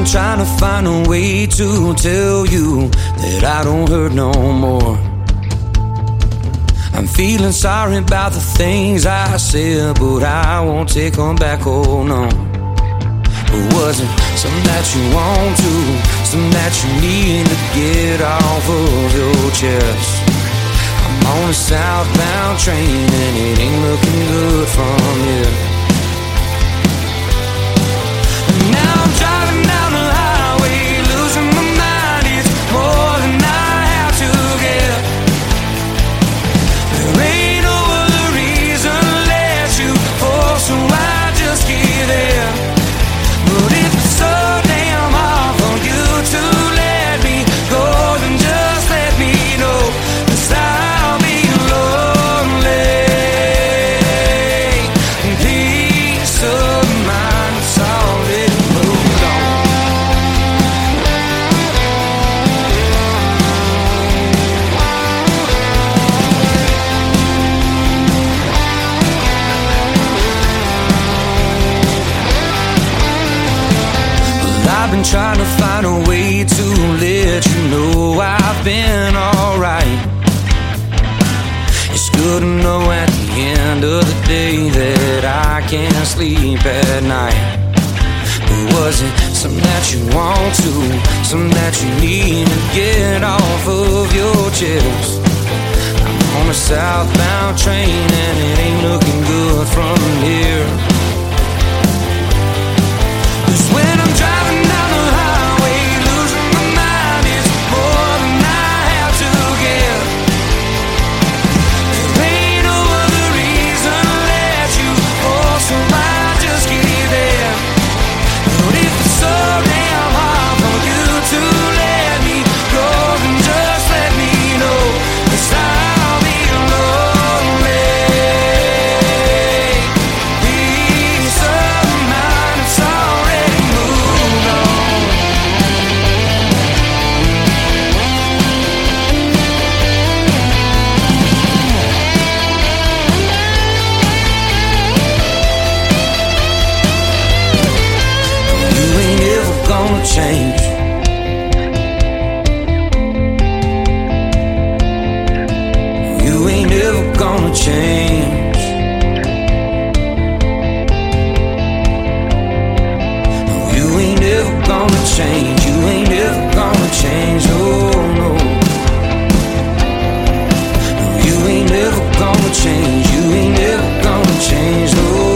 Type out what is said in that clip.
trying to find a way to tell you that I don't hurt no more. I'm feeling sorry about the things I said, but I won't take them back, oh no. But was it something that you want to, something that you need to get off of your chest? I'm on a southbound train and it ain't looking good from here. And now I'm driving down the highway, losing my mind. It's more than I have to get. There ain't no other reason to let you fall, so I just give in. But if it's so damn hard for you to let me go, then just let me know, 'cause I'll be lonely. Peace of mind, it's already moved on. I've been trying to find a way to let you know I've been alright. It's good to know at the end of the day that I can't sleep at night. But was it something that you want to, something that you need to get off of your chest? I'm on a southbound train and it ain't looking good from here. 'Cause when I'm driving down the highway, losing my mind, it's more than I have to give. There ain't no other reason to let you fall, so I just give in. But if it's so damn hard for you to let me go, then just let me know, 'cause I'll be lonely. Peace of mind, it's already moved on. You ain't ever gonna change. You ain't ever gonna change. You ain't ever gonna change. You ain't ever gonna change. Oh no. You ain't ever gonna change. You ain't ever gonna change. No.